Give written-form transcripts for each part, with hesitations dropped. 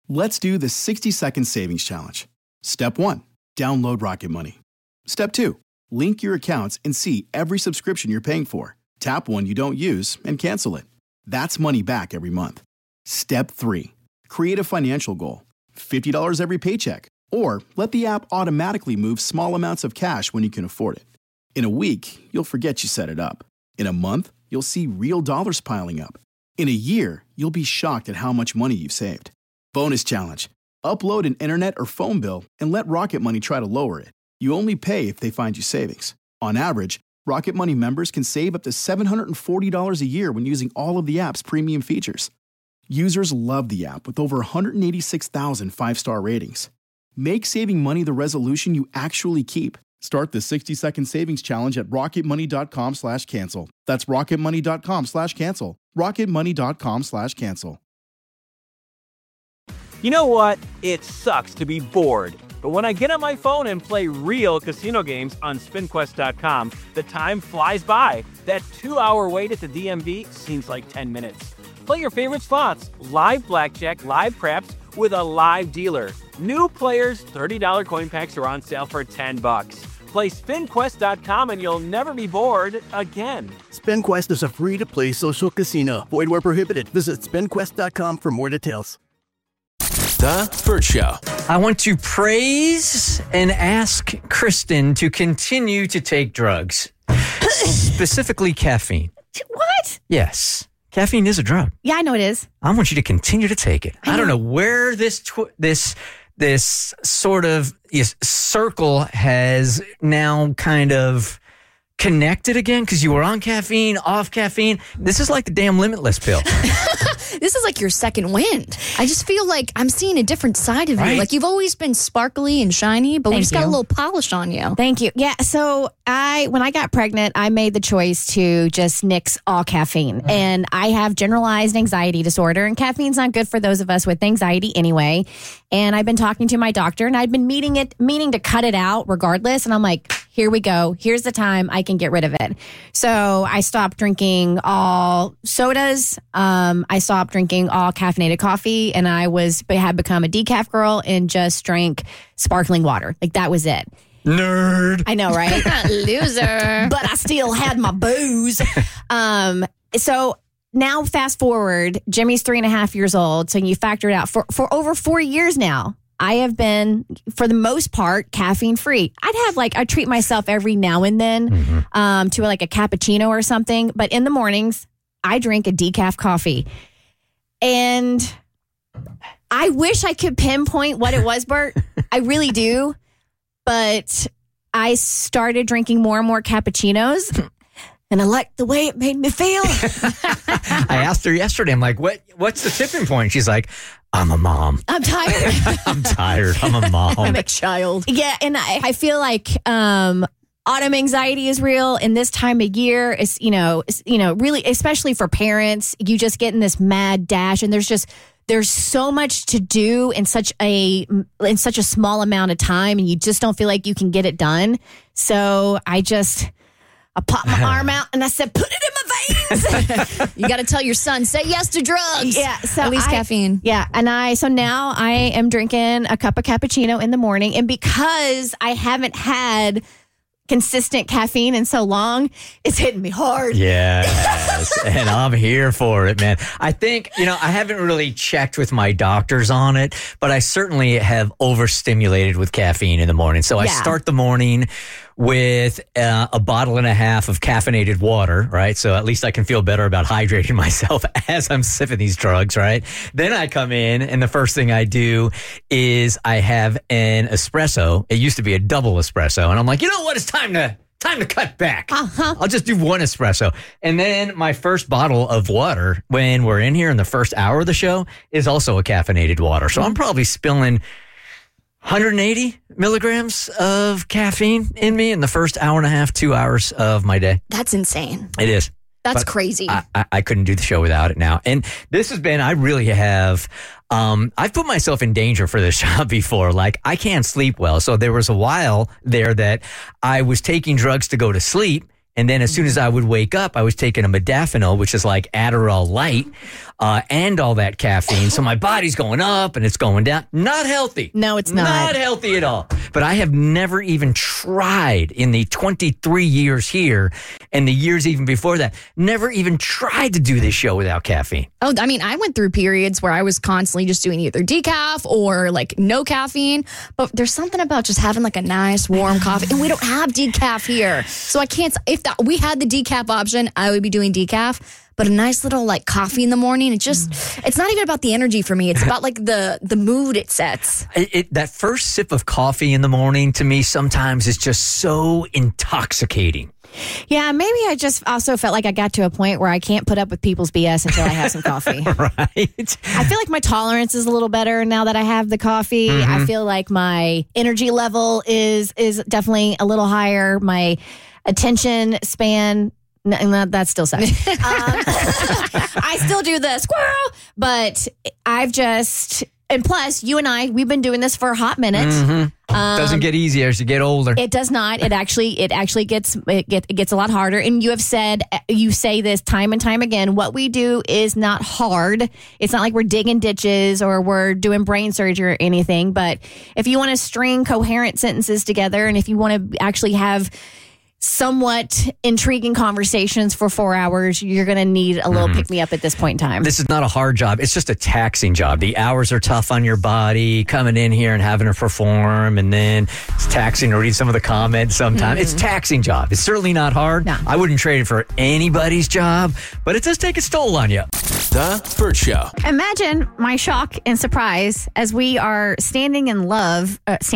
Let's do the 60-second savings challenge. Step 1, download Rocket Money. Step 2, link your accounts and see every subscription you're paying for. Tap one you don't use and cancel it. That's money back every month. Step 3, create a financial goal. $50 every paycheck. Or let the app automatically move small amounts of cash when you can afford it. In a week, you'll forget you set it up. In a month, you'll see real dollars piling up. In a year, you'll be shocked at how much money you've saved. Bonus challenge. Upload an internet or phone bill and let Rocket Money try to lower it. You only pay if they find you savings. On average, Rocket Money members can save up to $740 a year when using all of the app's premium features. Users love the app with over 186,000 five-star ratings. Make saving money the resolution you actually keep. Start the 60-second savings challenge at rocketmoney.com/cancel. That's rocketmoney.com/cancel. rocketmoney.com/cancel. You know what? It sucks to be bored. But when I get on my phone and play real casino games on SpinQuest.com, the time flies by. That 2-hour wait at the DMV seems like 10 minutes. Play your favorite slots, live blackjack, live craps, with a live dealer. New players, $30 coin packs are on sale for $10. Play SpinQuest.com and you'll never be bored again. SpinQuest is a free-to-play social casino. Void where prohibited. Visit SpinQuest.com for more details. The Bert Show. I want to praise and ask Kristen to continue to take drugs, specifically caffeine. What? Yes. Caffeine is a drug. Yeah, I know it is. I want you to continue to take it. I don't know where this sort of circle has now kind of connected again, because you were on caffeine, off caffeine. This is like the damn Limitless pill. This is like your second wind. I just feel like I'm seeing a different side of you. Like you've always been sparkly and shiny, but we just got a little polish on you. Thank you. Yeah, so when I got pregnant, I made the choice to just nix all caffeine. And I have generalized anxiety disorder, and caffeine's not good for those of us with anxiety anyway. And I've been talking to my doctor, and I've been meaning to cut it out regardless. And I'm like, here we go. Here's the time I can get rid of it. So I stopped drinking all sodas. I stopped drinking all caffeinated coffee, and I had become a decaf girl and just drank sparkling water. Like that was it. Nerd. I know, right? Loser. But I still had my booze. So now fast forward, Jimmy's 3.5 years old. So you factor it out for over 4 years now. I have been, for the most part, caffeine free. I'd treat myself every now and then to like a cappuccino or something. But in the mornings, I drink a decaf coffee. And I wish I could pinpoint what it was, Bert. I really do. But I started drinking more and more cappuccinos. And I liked the way it made me feel. I asked her yesterday, I'm like, what's the tipping point? She's like, I'm a mom. I'm tired. I'm tired. I'm a mom. I'm a child. Yeah, and I feel like autumn anxiety is real, and this time of year is, really, especially for parents, you just get in this mad dash, and there's so much to do in such a small amount of time, and you just don't feel like you can get it done. So I popped my arm out and I said, put it in my veins. You got to tell your son, say yes to drugs. Yeah. So at least caffeine. Yeah. And so now I am drinking a cup of cappuccino in the morning. And because I haven't had consistent caffeine in so long, it's hitting me hard. Yes. And I'm here for it, man. I think, I haven't really checked with my doctors on it, but I certainly have overstimulated with caffeine in the morning. So I start the morning with a bottle and a half of caffeinated water, right? So at least I can feel better about hydrating myself as I'm sipping these drugs, right? Then I come in, and the first thing I do is I have an espresso. It used to be a double espresso, and I'm like, you know what? It's time to cut back. I'll just do one espresso. And then my first bottle of water, when we're in here in the first hour of the show, is also a caffeinated water. So I'm probably spilling 180 milligrams of caffeine in me in the first hour and a half, 2 hours of my day. That's insane. It is. That's crazy. I couldn't do the show without it now. And this has been, I really have, I've put myself in danger for this job before. Like, I can't sleep well. So there was a while there that I was taking drugs to go to sleep, And then as soon as I would wake up, I was taking a modafinil, which is like Adderall Light, and all that caffeine. So my body's going up and it's going down. Not healthy. No, it's not. Not healthy at all. But I have never even tried in the 23 years here and the years even before that, never even tried to do this show without caffeine. Oh, I mean, I went through periods where I was constantly just doing either decaf or like no caffeine. But there's something about just having like a nice warm coffee. And we don't have decaf here. So I can't, if we had the decaf option, I would be doing decaf. But a nice little like coffee in the morning, it's not even about the energy for me. It's about like the mood it sets. That first sip of coffee in the morning to me sometimes is just so intoxicating. Yeah, maybe I just also felt like I got to a point where I can't put up with people's BS until I have some coffee. Right. I feel like my tolerance is a little better now that I have the coffee. Mm-hmm. I feel like my energy level is definitely a little higher. My attention span, that still sucks. I still do the squirrel, but I've just, and plus you and I, we've been doing this for a hot minute. Mm-hmm. Doesn't get easier as you get older. It does not. It actually gets a lot harder. And you say this time and time again. What we do is not hard. It's not like we're digging ditches or we're doing brain surgery or anything. But if you want to string coherent sentences together, and if you want to actually have somewhat intriguing conversations for 4 hours, you're going to need a little pick-me-up at this point in time. This is not a hard job. It's just a taxing job. The hours are tough on your body, coming in here and having to perform, and then it's taxing to read some of the comments sometimes. It's a taxing job. It's certainly not hard. No. I wouldn't trade it for anybody's job, but it does take a toll on you. The Bert Show. Imagine my shock and surprise as we are standing in line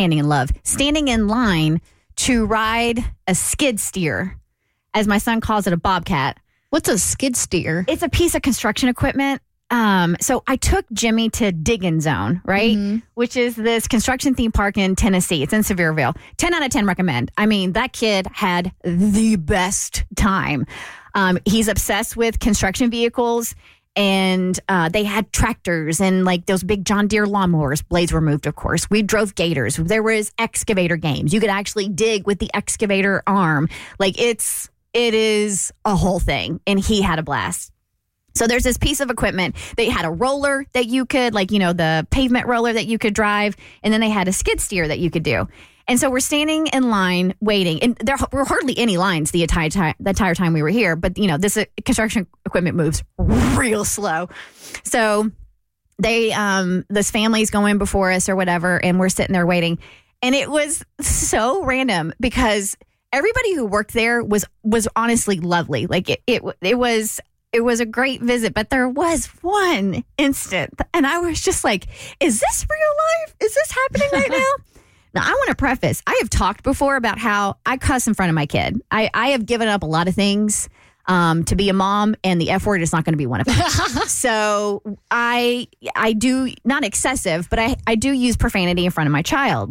to ride a skid steer, as my son calls it, a bobcat. What's a skid steer? It's a piece of construction equipment. So I took Jimmy to Diggin' Zone, right? Mm-hmm. Which is this construction theme park in Tennessee. It's in Sevierville. 10 out of 10 recommend. I mean, that kid had the best time. He's obsessed with construction vehicles. And they had tractors and like those big John Deere lawnmowers. Blades were moved, of course. We drove gators. There was excavator games. You could actually dig with the excavator arm. Like it is a whole thing. And he had a blast. So there's this piece of equipment. They had a roller that you could, like, you know, the pavement roller that you could drive. And then they had a skid steer that you could do. And so we're standing in line waiting, and there were hardly any lines the entire time we were here. But, you know, this construction equipment moves real slow. So this family's going before us or whatever, and we're sitting there waiting. And it was so random because everybody who worked there was honestly lovely. Like it was a great visit, but there was one instant, and I was just like, is this real life? Is this happening right now? Now, I want to preface, I have talked before about how I cuss in front of my kid. I have given up a lot of things to be a mom, and the F word is not going to be one of them. So I do, not excessive, but I do use profanity in front of my child.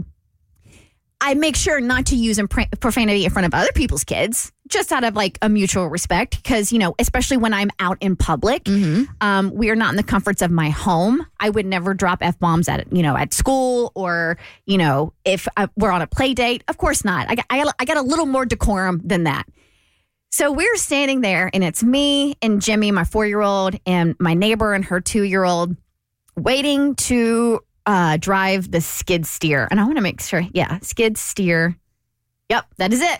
I make sure not to use profanity in front of other people's kids, just out of like a mutual respect. Because, you know, especially when I'm out in public, we are not in the comforts of my home. I would never drop F-bombs at school, or, you know, if we're on a play date. Of course not. I got a little more decorum than that. So we're standing there, and it's me and Jimmy, my 4-year-old, and my neighbor and her 2-year-old, waiting to drive the skid steer. And I want to make sure, skid steer. Yep, that is it.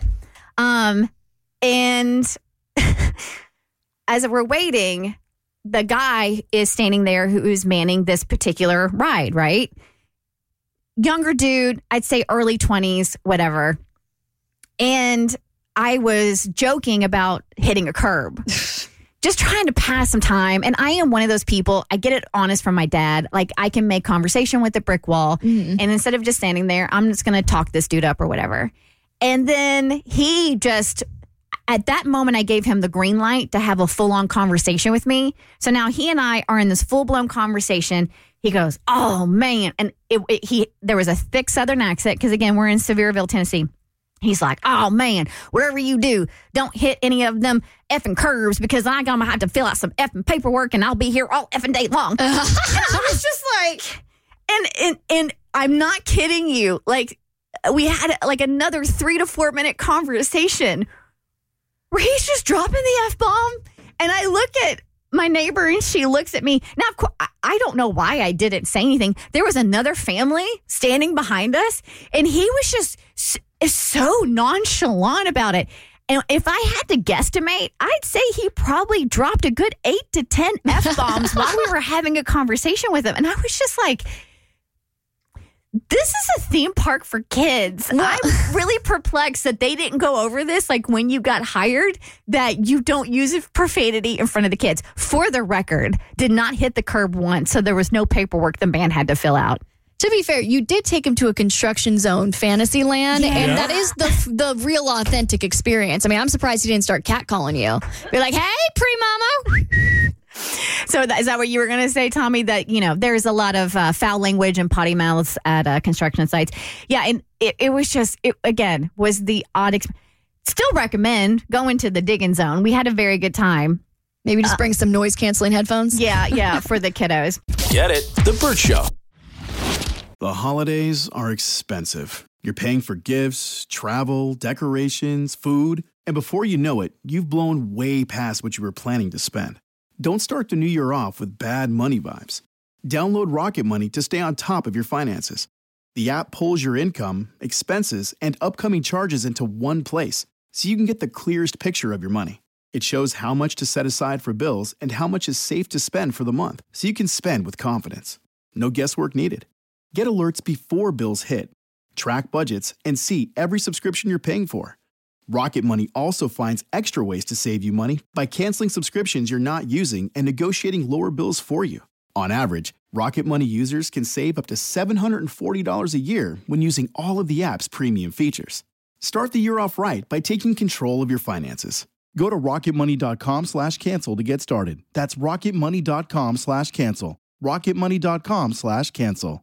And as we're waiting, the guy is standing there who is manning this particular ride, right? Younger dude, I'd say early 20s, whatever. And I was joking about hitting a curb. Just trying to pass some time. And I am one of those people, I get it honest from my dad. Like, I can make conversation with the brick wall. Mm-hmm. And instead of just standing there, I'm just going to talk this dude up or whatever. And then he just, at that moment, I gave him the green light to have a full-on conversation with me. So now he and I are in this full-blown conversation. He goes, oh, man. And there was a thick Southern accent because, again, we're in Sevierville, Tennessee. He's like, oh, man, whatever you do, don't hit any of them effing curves because I'm going to have to fill out some effing paperwork and I'll be here all effing day long. And I was just like, and I'm not kidding you. Like, we had like another 3 to 4 minute conversation where he's just dropping the F-bomb. And I look at my neighbor and she looks at me. Now, of course, I don't know why I didn't say anything. There was another family standing behind us, and he was just so nonchalant about it. And if I had to guesstimate, I'd say he probably dropped a good 8 to 10 F-bombs while we were having a conversation with him. And I was just like, this is a theme park for kids. I'm really perplexed that they didn't go over this, like when you got hired, that you don't use profanity in front of the kids. For the record, did not hit the curb once, so there was no paperwork the man had to fill out. To be fair, you did take him to a construction zone fantasy land, and that is the real authentic experience. I mean, I'm surprised he didn't start catcalling you. Be like, hey, pre-mama. So is that what you were going to say, Tommy? That, there's a lot of foul language and potty mouths at construction sites. Yeah, and it was just, again, was the odd Still recommend going to the digging zone. We had a very good time. Maybe just bring some noise-canceling headphones? Yeah, for the kiddos. Get it? The Bert Show. The holidays are expensive. You're paying for gifts, travel, decorations, food, and before you know it, you've blown way past what you were planning to spend. Don't start the new year off with bad money vibes. Download Rocket Money to stay on top of your finances. The app pulls your income, expenses, and upcoming charges into one place, so you can get the clearest picture of your money. It shows how much to set aside for bills and how much is safe to spend for the month, so you can spend with confidence. No guesswork needed. Get alerts before bills hit, track budgets, and see every subscription you're paying for. Rocket Money also finds extra ways to save you money by canceling subscriptions you're not using and negotiating lower bills for you. On average, Rocket Money users can save up to $740 a year when using all of the app's premium features. Start the year off right by taking control of your finances. Go to rocketmoney.com/cancel to get started. That's rocketmoney.com/cancel. rocketmoney.com/cancel.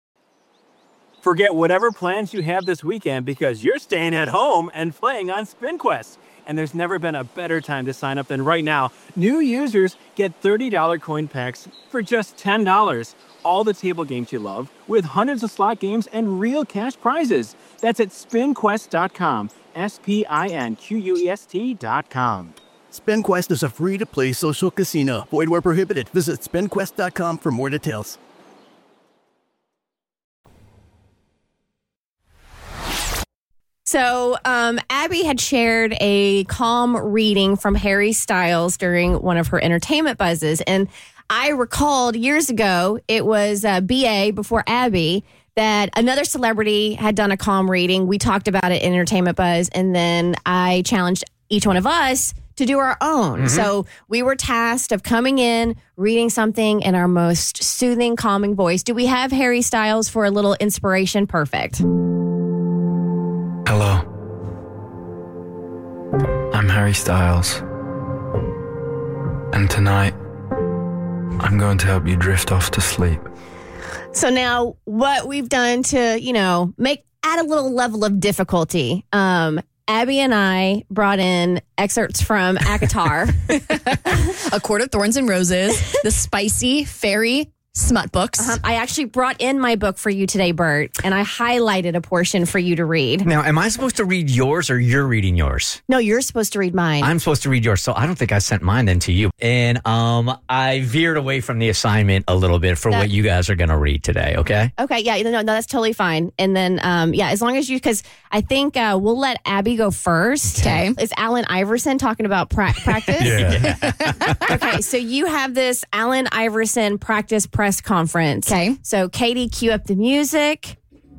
Forget whatever plans you have this weekend because you're staying at home and playing on SpinQuest. And there's never been a better time to sign up than right now. New users get $30 coin packs for just $10. All the table games you love with hundreds of slot games and real cash prizes. That's at SpinQuest.com. SpinQuest.com. SpinQuest is a free-to-play social casino. Void where prohibited. Visit SpinQuest.com for more details. So Abby had shared a calm reading from Harry Styles during one of her entertainment buzzes. And I recalled years ago, it was BA before Abby, that another celebrity had done a calm reading. We talked about it in Entertainment Buzz. And then I challenged each one of us to do our own. Mm-hmm. So we were tasked of coming in, reading something in our most soothing, calming voice. Do we have Harry Styles for a little inspiration? Perfect. Hello. I'm Harry Styles. And tonight, I'm going to help you drift off to sleep. So now what we've done to, add a little level of difficulty. Abby and I brought in excerpts from ACOTAR. A Court of Thorns and Roses, the spicy fairy smut books. I actually brought in my book for you today, Bert, and I highlighted a portion for you to read. Now, am I supposed to read yours or you're reading yours? No, you're supposed to read mine. I'm supposed to read yours, so I don't think I sent mine then to you. And I veered away from the assignment a little bit for what you guys are going to read today, okay? Okay, yeah, no, that's totally fine. And then, as long as because I think we'll let Abby go first. Okay. Is Allen Iverson talking about practice? Yeah. Okay, so you have this Allen Iverson practice press conference. Okay. So Katie, cue up the music.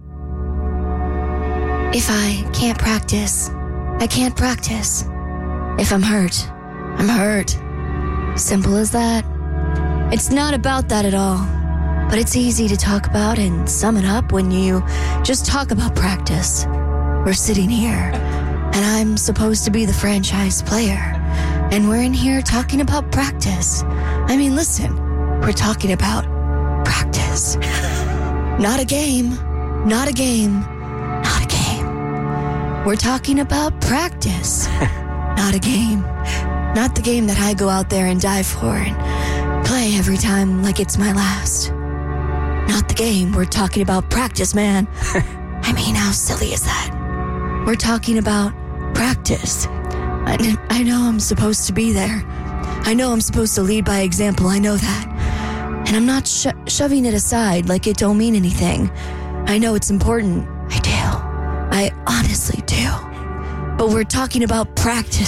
If I can't practice, I can't practice. If I'm hurt, I'm hurt. Simple as that. It's not about that at all. But it's easy to talk about and sum it up when you just talk about practice. We're sitting here, and I'm supposed to be the franchise player. And we're in here talking about practice. I mean, listen, we're talking about practice. Not a game. Not a game. Not a game. We're talking about practice. Not a game. Not the game that I go out there and dive for and play every time like it's my last. Not the game. We're talking about practice, man. I mean, how silly is that? We're talking about practice. I know I'm supposed to be there. I know I'm supposed to lead by example. I know that. And I'm not shoving it aside like it don't mean anything. I know it's important. I do. I honestly do. But we're talking about practice.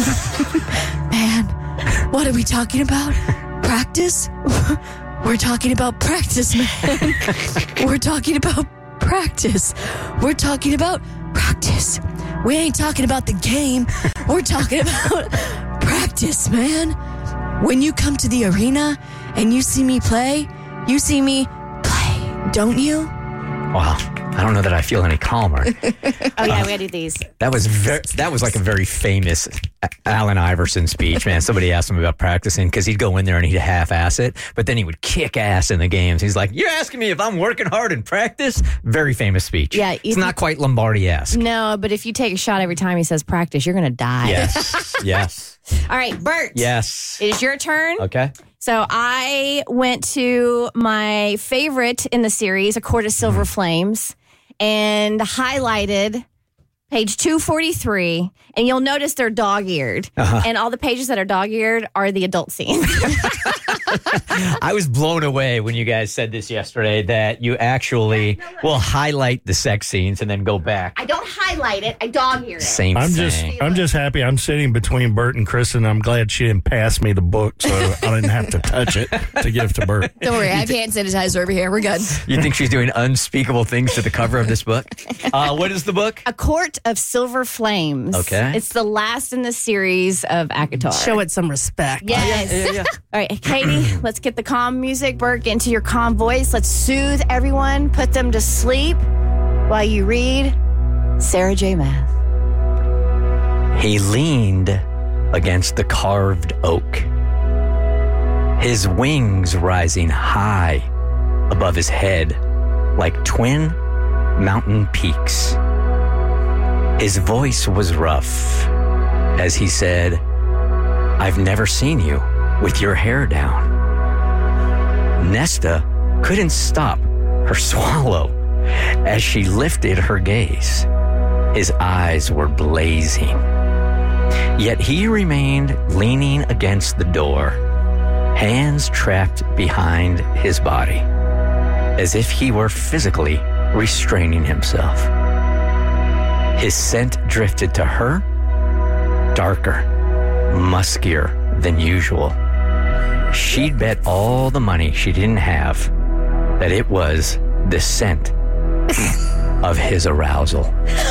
Man, what are we talking about? Practice? We're talking about practice, man. We're talking about practice. We're talking about practice. We ain't talking about the game. We're talking about practice, man. When you come to the arena and you see me play, you see me play, don't you? Wow. I don't know that I feel any calmer. Oh, yeah, we got to do these. That was like a very famous Allen Iverson speech, man. Somebody asked him about practicing because he'd go in there and he'd half-ass it, but then he would kick ass in the games. He's like, you're asking me if I'm working hard in practice? Very famous speech. Yeah, it's not quite Lombardi-esque. No, but if you take a shot every time he says practice, you're going to die. Yes, yes. All right, Bert. Yes. It is your turn. Okay. So I went to my favorite in the series, A Court of Silver Flames, and highlighted page 243, and you'll notice they're dog-eared. And all the pages that are dog-eared are the adult scenes. I was blown away when you guys said this yesterday that you actually will highlight the sex scenes and then go back. I don't highlight it, I dog-ear it. Same thing. I'm just happy I'm sitting between Bert and Kristen. I'm glad she didn't pass me the book so I didn't have to touch it to give to Bert. Don't worry, I have hand sanitizer over here. We're good. You think she's doing unspeakable things to the cover of this book? What is the book? A Court of Silver Flames. Okay. It's the last in the series of ACOTAR. Show it some respect. Yes. Yeah. All right, Katie, let's get the calm music. Bert, get into your calm voice. Let's soothe everyone, put them to sleep while you read Sarah J. Maas. He leaned against the carved oak, his wings rising high above his head like twin mountain peaks. His voice was rough as he said, I've never seen you with your hair down. Nesta couldn't stop her swallow as she lifted her gaze. His eyes were blazing. Yet he remained leaning against the door, hands trapped behind his body, as if he were physically restraining himself. His scent drifted to her, darker, muskier than usual. She'd bet all the money she didn't have that it was the scent of his arousal.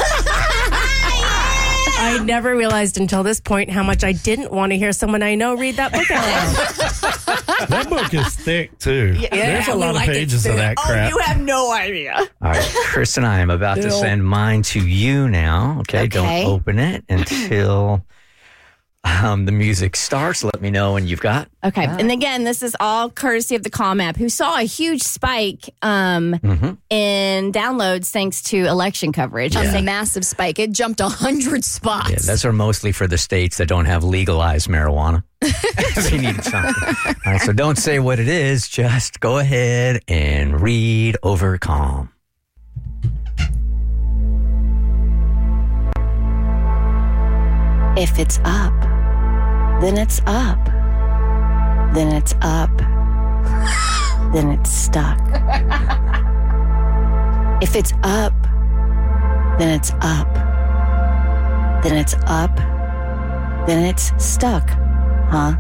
I never realized until this point how much I didn't want to hear someone I know read that book out loud. That book is thick, too. There's a lot of pages of that crap. You have no idea. All right, Chris and I am about to send mine to you now. Okay, don't open it until the music starts. Let me know when you've got. Okay, and again, this is all courtesy of the Calm app, who saw a huge spike in downloads thanks to election coverage. A massive spike. It jumped 100 spots. Yeah, those are mostly for the states that don't have legalized marijuana. They need something. All right, so don't say what it is. Just go ahead and read over Calm. If it's up, then it's up. Then it's up. Then it's stuck. If it's up, then it's up. Then it's up. Then it's stuck. Huh?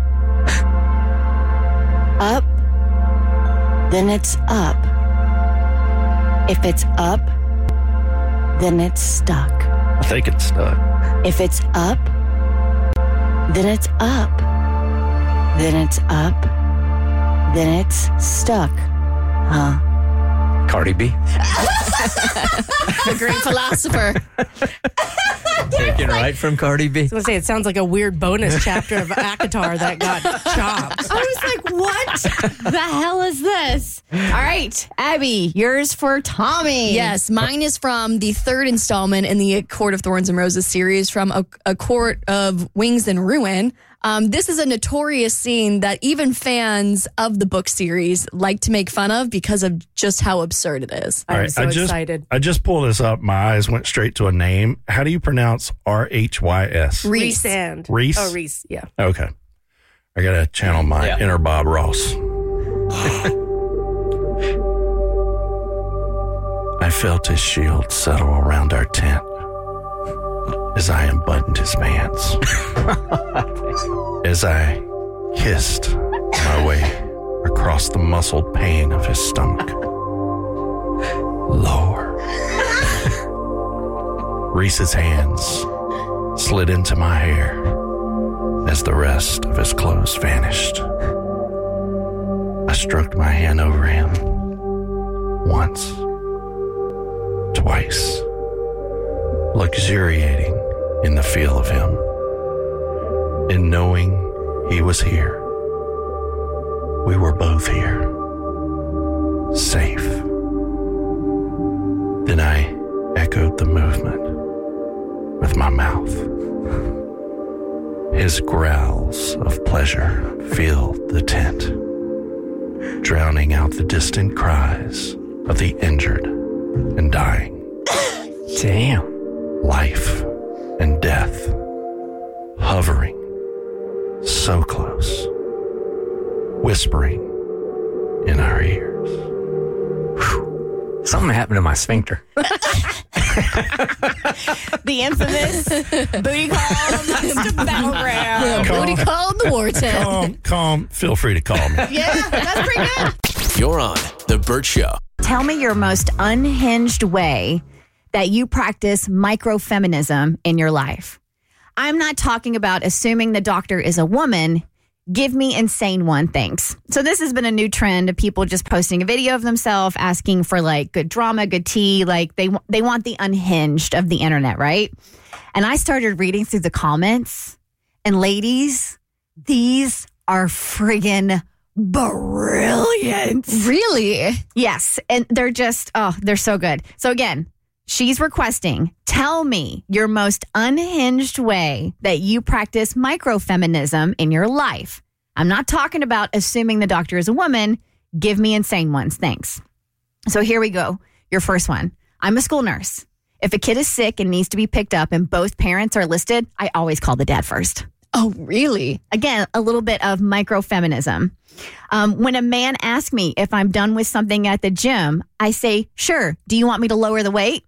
Up. Then it's up. If it's up, then it's stuck. I think it's stuck. If it's up, then it's up. Then it's up. Then it's stuck. Huh? Cardi B. The great philosopher. Taken right from Cardi B. I was going to say, it sounds like a weird bonus chapter of ACOTAR that got chopped. I was like, what the hell is this? All right, Abby, yours for Tommy. Yes, mine is from the third installment in the Court of Thorns and Roses series, from A Court of Wings and Ruin. This is a notorious scene that even fans of the book series like to make fun of because of just how absurd it is. I'm so excited. I just pulled this up. My eyes went straight to a name. How do you pronounce Rhys? Reese and Reese? Oh, Reese, yeah. Okay. I got to channel my inner Bob Ross. I felt his shield settle around our tent as I unbuttoned his pants. As I kissed my way across the muscled pain of his stomach. Lower. Reese's hands slid into my hair as the rest of his clothes vanished. I stroked my hand over him once, twice, luxuriating in the feel of him, and knowing he was here. We were both here, safe. Then I echoed the movement with my mouth. His growls of pleasure filled the tent, drowning out the distant cries of the injured and dying. Damn. Life and death, hovering so close, whispering in our ears. Whew. Something happened to my sphincter. The infamous booty call battleground. Booty call in the war tent. Calm. Feel free to call me. Yeah, that's pretty good. You're on The Burt Show. Tell me your most unhinged way that you practice microfeminism in your life. I'm not talking about assuming the doctor is a woman. Give me insane one, thanks. So this has been a new trend of people just posting a video of themselves asking for like good drama, good tea. Like they want the unhinged of the internet, right? And I started reading through the comments, and ladies, these are friggin' brilliant. Really? Yes. And they're just, they're so good. So again, she's requesting, tell me your most unhinged way that you practice microfeminism in your life. I'm not talking about assuming the doctor is a woman. Give me insane ones. Thanks. So here we go. Your first one. I'm a school nurse. If a kid is sick and needs to be picked up and both parents are listed, I always call the dad first. Oh, really? Again, a little bit of microfeminism. When a man asks me if I'm done with something at the gym, I say, sure. Do you want me to lower the weight?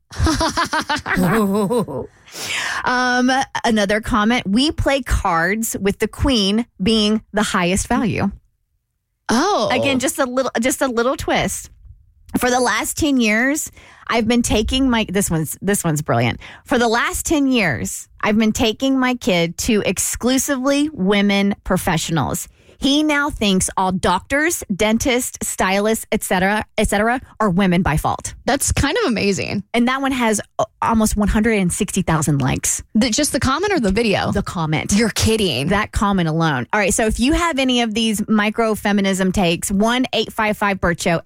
Another comment. We play cards with the queen being the highest value. Oh. Again, just a little twist. For the last 10 years, I've been taking this one's brilliant. For the last 10 years, I've been taking my kid to exclusively women professionals. He now thinks all doctors, dentists, stylists, etc., are women by fault. That's kind of amazing. And that one has almost 160,000 likes. Just the comment or the video? The comment. You're kidding. That comment alone. All right, so if you have any of these microfeminism takes, 1-855-BURT-SHOW,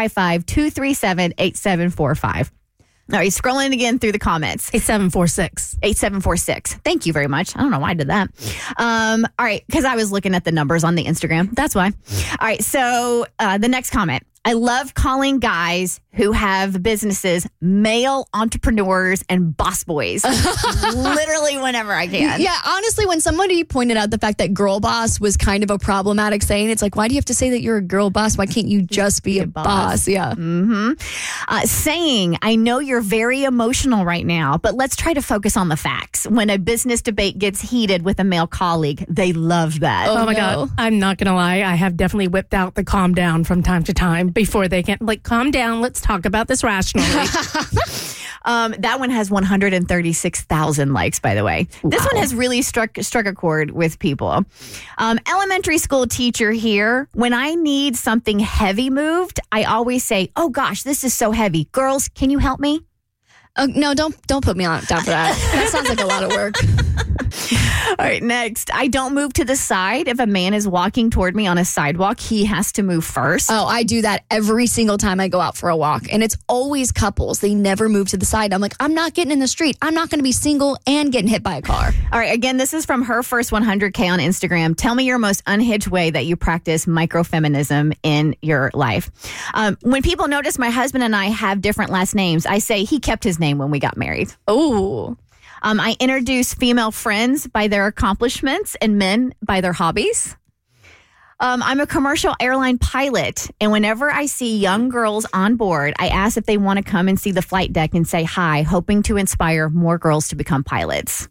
855-237-8745. All right, scrolling again through the comments. 8746. Thank you very much. I don't know why I did that. All right, because I was looking at the numbers on the Instagram. That's why. All right, so the next comment. I love calling guys who have businesses male entrepreneurs and boss boys. Literally whenever I can. Yeah, honestly, when somebody pointed out the fact that girl boss was kind of a problematic saying, it's like, why do you have to say that you're a girl boss? Why can't you just be a boss? Yeah. Mm-hmm. Saying, I know you're very emotional right now, but let's try to focus on the facts. When a business debate gets heated with a male colleague, they love that. Oh my God. I'm not going to lie. I have definitely whipped out the calm down from time to time before they can, like, calm down. Let's talk about this rationally. That one has 136,000 likes, by the way. Wow. This one has really struck a chord with people. Elementary school teacher here. When I need something heavy moved, I always say, oh gosh, this is so heavy. Girls, can you help me? No, don't put me down for that. That sounds like a lot of work. All right, next. I don't move to the side. If a man is walking toward me on a sidewalk, he has to move first. Oh, I do that every single time I go out for a walk. And it's always couples. They never move to the side. I'm like, I'm not getting in the street. I'm not going to be single and getting hit by a car. All right, again, this is from her first 100K on Instagram. Tell me your most unhinged way that you practice microfeminism in your life. When people notice my husband and I have different last names, I say he kept his name when we got married. Oh. I introduce female friends by their accomplishments and men by their hobbies. I'm a commercial airline pilot, and whenever I see young girls on board, I ask if they want to come and see the flight deck and say hi, hoping to inspire more girls to become pilots.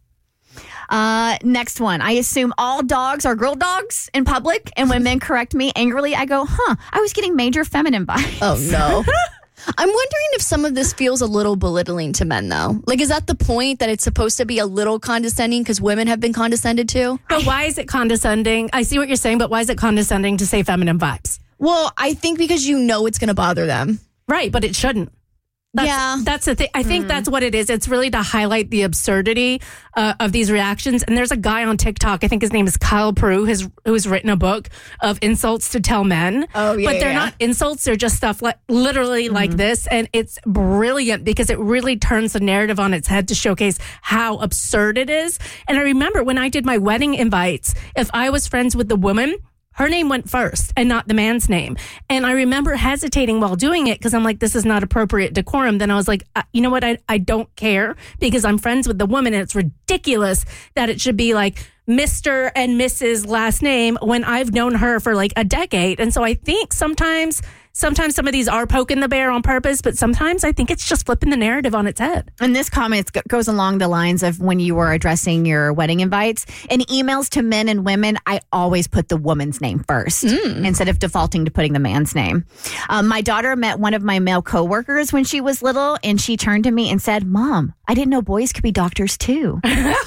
Next one. I assume all dogs are girl dogs in public, and when men correct me angrily, I go, I was getting major feminine vibes. Oh, no. I'm wondering if some of this feels a little belittling to men, though. Like, is that the point, that it's supposed to be a little condescending because women have been condescended to? But why is it condescending? I see what you're saying, but why is it condescending to say feminine vibes? Well, I think because you know it's going to bother them. Right, but it shouldn't. That's the thing. I think that's what it is. It's really to highlight the absurdity of these reactions. And there's a guy on TikTok, I think his name is Kyle Peru, who's written a book of insults to tell men. Oh, yeah. But they're not insults. They're just stuff like literally like this. And it's brilliant because it really turns the narrative on its head to showcase how absurd it is. And I remember when I did my wedding invites, if I was friends with the woman, her name went first and not the man's name. And I remember hesitating while doing it because I'm like, this is not appropriate decorum. Then I was like, you know what? I don't care because I'm friends with the woman and it's ridiculous that it should be like Mr. and Mrs. last name when I've known her for like a decade. And so I think sometimes some of these are poking the bear on purpose, but sometimes I think it's just flipping the narrative on its head. And this comment goes along the lines of when you were addressing your wedding invites. In emails to men and women, I always put the woman's name first instead of defaulting to putting the man's name. My daughter met one of my male coworkers when she was little, and she turned to me and said, "Mom, I didn't know boys could be doctors too."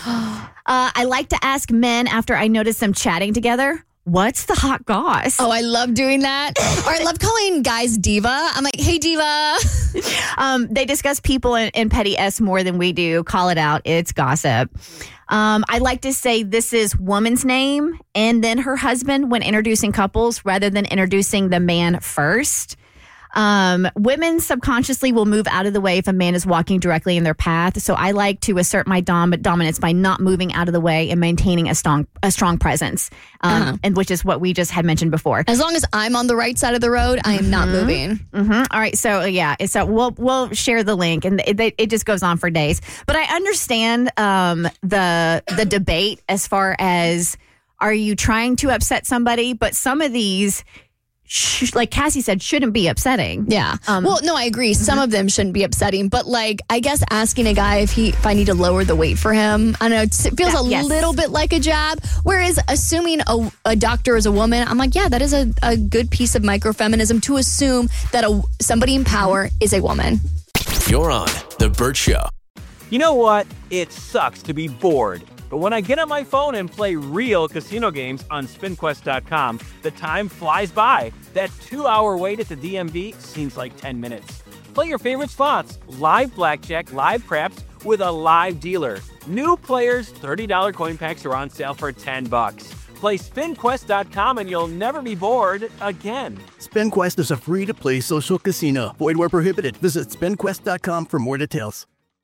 I like to ask men after I notice them chatting together, what's the hot goss? Oh, I love doing that. Or I love calling guys diva. I'm like, hey, diva. They discuss people in petty S more than we do. Call it out. It's gossip. I like to say this is woman's name and then her husband when introducing couples rather than introducing the man first. Women subconsciously will move out of the way if a man is walking directly in their path. So I like to assert my dominance by not moving out of the way and maintaining a strong presence, and which is what we just had mentioned before. As long as I'm on the right side of the road, I am not moving. All right, so so we'll share the link, and it just goes on for days. But I understand the debate as far as are you trying to upset somebody? But some of these, like Cassie said, shouldn't be upsetting. Yeah. Well, no, I agree. Some of them shouldn't be upsetting, but like, I guess asking a guy if I need to lower the weight for him, I know it feels a little bit like a jab. Whereas assuming a doctor is a woman, I'm like, yeah, that is a good piece of microfeminism to assume that somebody in power is a woman. You're on The Bert Show. You know what? It sucks to be bored. But when I get on my phone and play real casino games on SpinQuest.com, the time flies by. That 2-hour wait at the DMV seems like 10 minutes. Play your favorite slots, live blackjack, live craps, with a live dealer. New players, $30 coin packs are on sale for $10. Play SpinQuest.com and you'll never be bored again. SpinQuest is a free-to-play social casino. Void where prohibited. Visit SpinQuest.com for more details.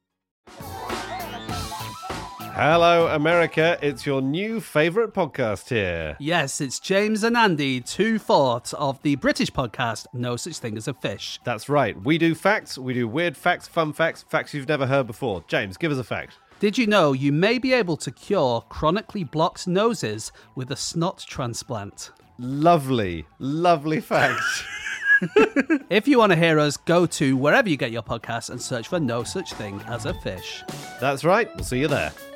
Hello, America. It's your new favourite podcast here. Yes, it's James and Andy, 2/4 of the British podcast No Such Thing as a Fish. That's right. We do facts, we do weird facts, fun facts, facts you've never heard before. James, give us a fact. Did you know you may be able to cure chronically blocked noses with a snot transplant? Lovely, lovely fact. If you want to hear us, go to wherever you get your podcasts and search for No Such Thing as a Fish. That's right. We'll see you there.